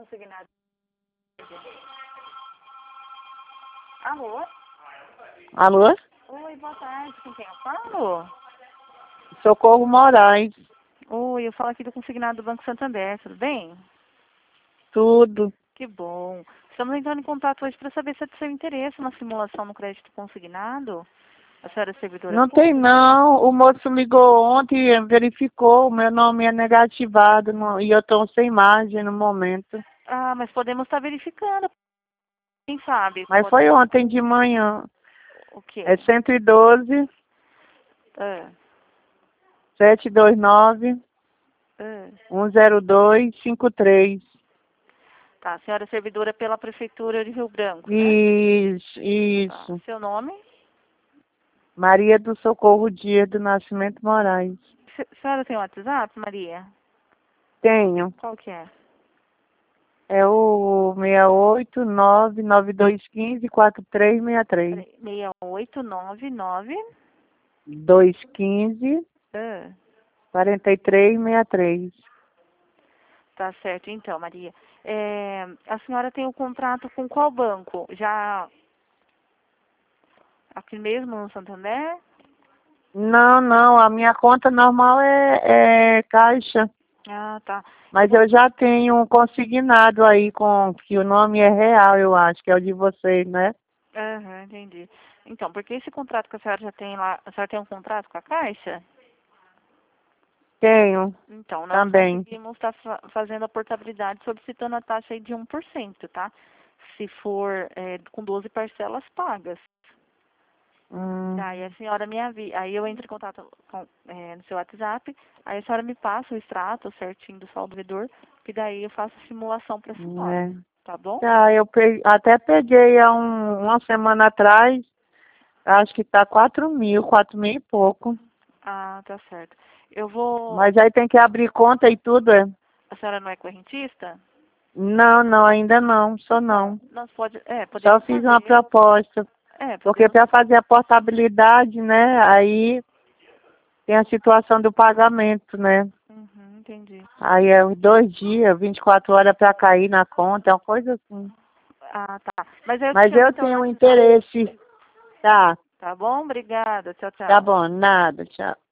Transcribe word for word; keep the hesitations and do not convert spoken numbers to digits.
consignado. Alô? Alô? Oi, boa tarde. Com quem eu falo? Socorro Moraes. Oi, eu falo aqui do consignado do Banco Santander, tudo bem? Tudo. Que bom. Estamos entrando em contato hoje para saber se é do seu interesse uma simulação no crédito consignado. A senhora é servidora Não tem pública? não. O moço ligou ontem e verificou. O meu nome é negativado no- e eu estou sem margem no momento. Ah, mas podemos estar verificando. Quem sabe? Mas Pode... foi ontem de manhã. O quê? É cento e doze, Ah, sete dois nove, ah. um zero dois cinco três. Tá, a senhora é servidora pela Prefeitura de Rio Branco, né? Isso, Tá. isso. Seu nome? Maria do Socorro Dias do Nascimento Moraes. Se- A senhora tem WhatsApp, Maria? Tenho. Qual que é? É o seis oito nove nove dois um cinco quatro três seis três. Peraí, seis oito nove nove. dois um cinco, Ah, quatro três seis três. tá certo, então, Maria. É, a senhora tem o contrato com qual banco? Já aqui mesmo no Santander? Não, não, a minha conta normal é, é caixa. Ah, tá. Eu Mas vou... eu já tenho um consignado aí com que o nome é real, eu acho, que é o de vocês, né? Aham, entendi. Então, porque esse contrato que a senhora já tem lá, a senhora tem um contrato com a Caixa? Tenho Então, nós também. conseguimos estar fa fazendo a portabilidade solicitando a taxa aí de um por cento, tá? Se for é, com doze parcelas pagas. Hum, Daí a senhora me avisa, aí eu entro em contato com, é, no seu WhatsApp, aí a senhora me passa o extrato certinho do saldo devedor, que daí eu faço a simulação para a senhora, é. tá bom? Tá, eu pe- até peguei há um, uma semana atrás, acho que tá quatro mil, quatro mil e pouco. Ah, tá certo. Eu vou... Mas aí tem que abrir conta e tudo, é? A senhora não é correntista? Não, não, ainda não, só Então, não. nós pode, é, Só podemos fiz uma fazer, proposta. é, Porque podemos, para fazer a portabilidade, né, aí tem a situação do pagamento, né? uhum, entendi. Aí é os dois dias, vinte e quatro horas para cair na conta, é uma coisa assim. Ah, tá. Mas eu te Mas chamo eu então no tenho um WhatsApp, interesse. Tá, tá bom? Obrigada, tchau, tá tchau. bom, nada, tchau.